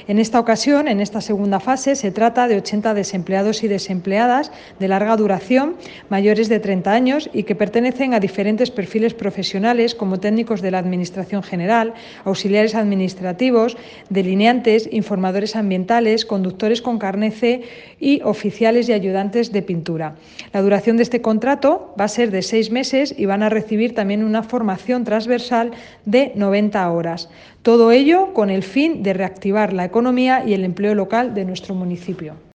En esta ocasión, en esta segunda fase, se trata de 80 desempleados y desempleadas de larga duración, mayores de 30 años y que pertenecen a diferentes perfiles profesionales como técnicos de la Administración General, auxiliares administrativos, delineantes, informadores ambientales, conductores con carné C y oficiales y ayudantes de pintura. La duración de este contrato va a ser de 6 meses y van a recibir también una formación transversal de 90 horas. Todo ello con el fin de reactivar la economía y el empleo local de nuestro municipio.